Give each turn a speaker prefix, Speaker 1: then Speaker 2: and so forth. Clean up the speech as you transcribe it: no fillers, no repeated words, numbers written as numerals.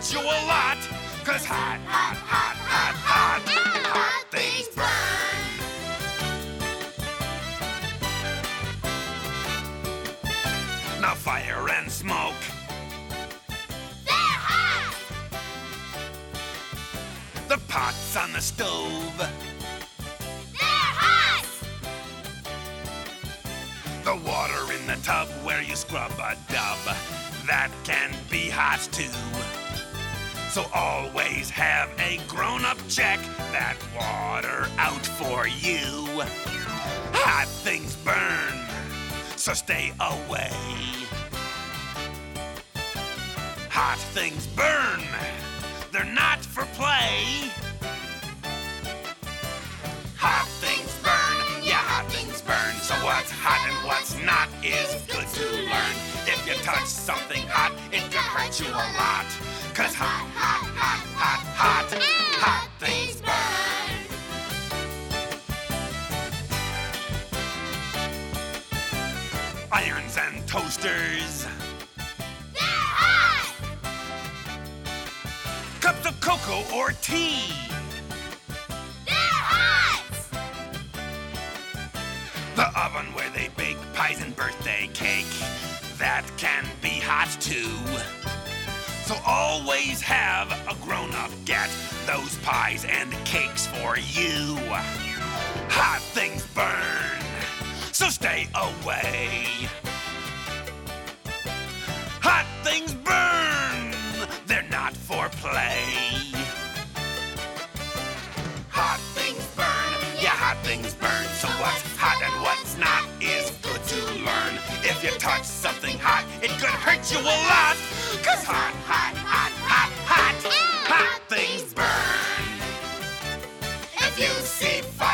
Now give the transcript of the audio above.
Speaker 1: hurt you a lot. 'Cause hot things burn. Now fire and smoke,
Speaker 2: they're hot.
Speaker 1: the pots on the stove,
Speaker 2: They're hot.
Speaker 1: the water in the tub where you scrub a dub, that can be hot too. So always have a grown-up check that water out for you. Hot things burn, so stay away. Hot things burn, they're not for play. Hot things burn, yeah, hot things burn. So what's hot and what's not is good to learn. If you touch something hot, it can hurt you a lot. 'Cause hot things burn. Irons and toasters,
Speaker 2: They're hot.
Speaker 1: cups of cocoa or tea,
Speaker 2: They're hot.
Speaker 1: the oven where they bake pies and birthday cake, that can be hot too. So always have a grown-up get those pies and cakes for you. Hot things burn, so stay away. Hot things burn, they're not for play. Hot things burn, yeah, hot things burn. So what's hot and what's not is good to learn. If you touch something hot, it could hurt you a lot. 'Cause hot things burn. If you see fire,